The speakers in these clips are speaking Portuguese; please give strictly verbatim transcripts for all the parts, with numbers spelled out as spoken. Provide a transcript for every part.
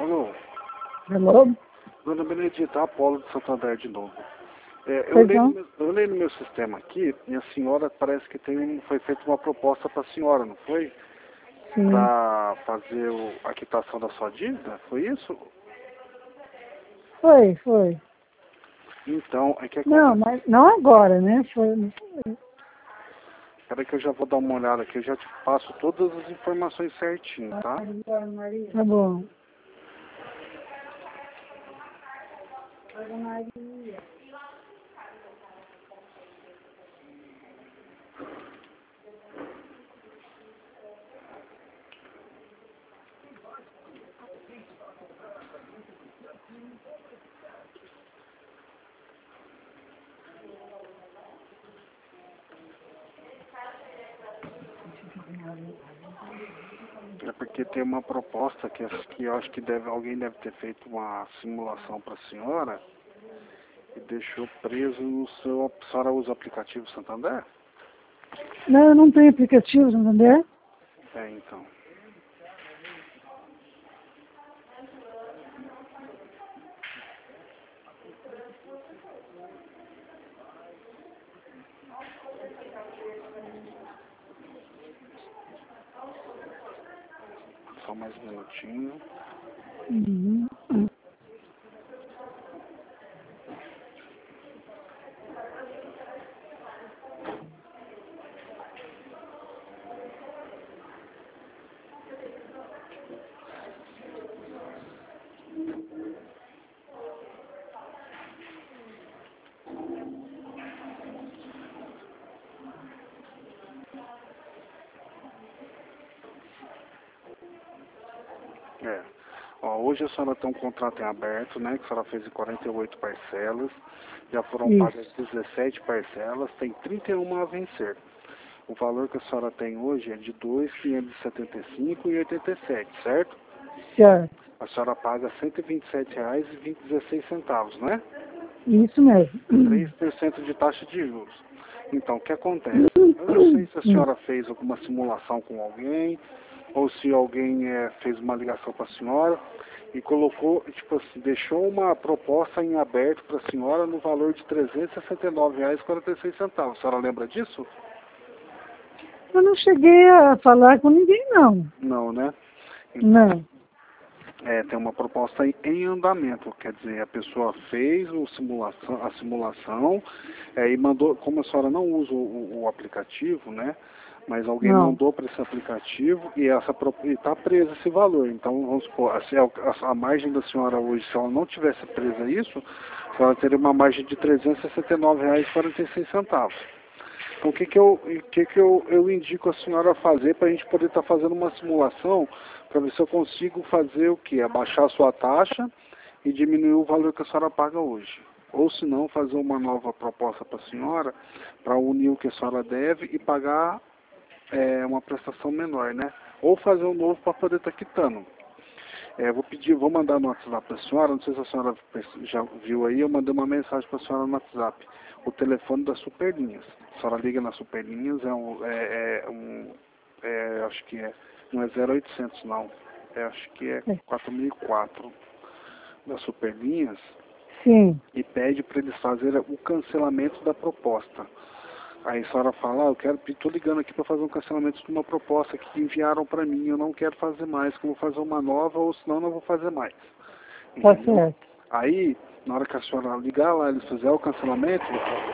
Alô? Alô? Dona Benedita, Apolo de Santander de novo. É, eu, Pois olhei no não? meu, eu olhei no meu sistema aqui e a senhora parece que tem, um- foi feita uma proposta para a senhora, não foi? Sim. Para fazer o, a quitação da sua dívida, foi isso? Foi, foi. Então, é que Não, acontece. mas não agora, né? Foi. Espera que eu já vou dar uma olhada aqui, eu já te passo todas as informações certinho, tá? Tá bom. É porque tem uma proposta que, que eu acho que deve, alguém deve ter feito uma simulação para a senhora e deixou preso no seu... A senhora usa o aplicativo Santander? Não, eu não tenho aplicativo, entendeu? É, então. Só mais um minutinho. Uhum. É. Ó, hoje a senhora tem um contrato em aberto, né? Que a senhora fez em quarenta e oito parcelas. Já foram pagas Isso. dezessete parcelas, tem trinta e uma a vencer. O valor que a senhora tem hoje é de dois mil quinhentos e setenta e cinco reais e oitenta e sete centavos, certo? Certo. A senhora paga cento e vinte e sete reais e dezesseis centavos, né? Isso mesmo. três por cento de taxa de juros. Então, o que acontece? Eu não sei se a senhora fez alguma simulação com alguém, ou se alguém é, fez uma ligação para a senhora e colocou, tipo assim, deixou uma proposta em aberto para a senhora no valor de trezentos e sessenta e nove reais e quarenta e seis centavos. A senhora lembra disso? Eu não cheguei a falar com ninguém, não. Não, né? Então, Não. é, tem uma proposta em, em andamento, quer dizer, a pessoa fez o simulação, a simulação é, e mandou, como a senhora não usa o, o aplicativo, né? Mas alguém Não. mandou para esse aplicativo e essa está preso esse valor. Então, vamos supor, a, a, a margem da senhora hoje, se ela não tivesse presa isso, ela teria uma margem de trezentos e sessenta e nove reais e quarenta e seis centavos. Então, o que, que, eu, o que, que eu, eu indico a senhora fazer para a gente poder estar tá fazendo uma simulação para ver se eu consigo fazer o quê? Abaixar a sua taxa e diminuir o valor que a senhora paga hoje. Ou se não, fazer uma nova proposta para a senhora para unir o que a senhora deve e pagar é, uma prestação menor, né? Ou fazer um novo para poder estar tá quitando. É, vou pedir, vou mandar no WhatsApp para a senhora, não sei se a senhora já viu aí, eu mandei uma mensagem para a senhora no WhatsApp. O telefone das Superlinhas. A senhora liga nas Superlinhas, é um, é, é um é, acho que é, não é zero oitocentos não, é, acho que é É. quatro mil e quatro das Superlinhas, Sim. e pede para eles fazerem o cancelamento da proposta. Aí a senhora fala, ah, eu quero, estou ligando aqui para fazer um cancelamento de uma proposta que enviaram para mim, eu não quero fazer mais, que eu vou fazer uma nova, ou senão não vou fazer mais. Tá Entendeu? certo. Aí, na hora que a senhora ligar lá, eles fizerem o cancelamento,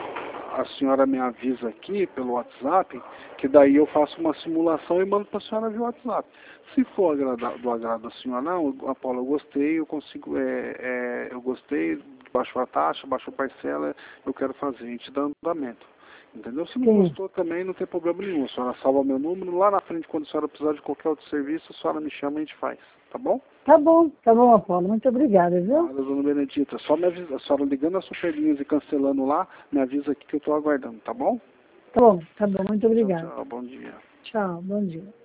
a senhora me avisa aqui pelo WhatsApp, que daí eu faço uma simulação e mando para a senhora via WhatsApp. Se for agrada, do agrado da senhora, não, Apolo, eu gostei, eu consigo, é, é, eu gostei, baixou a taxa, baixou a parcela, eu quero fazer, a gente dá andamento. Entendeu? Se não Sim. gostou também, não tem problema nenhum. A senhora salva meu número, lá na frente, quando a senhora precisar de qualquer outro serviço, a senhora me chama e a gente faz. Tá bom? Tá bom, tá bom, Apolo. Muito obrigada, viu? Nada, dona Benedita. Só me avisa, a senhora ligando as Superlinhas e cancelando lá, me avisa aqui que eu estou aguardando, tá bom? Tá bom, tá bom. Muito Tchau, obrigada. tchau. Bom dia. Tchau, bom dia.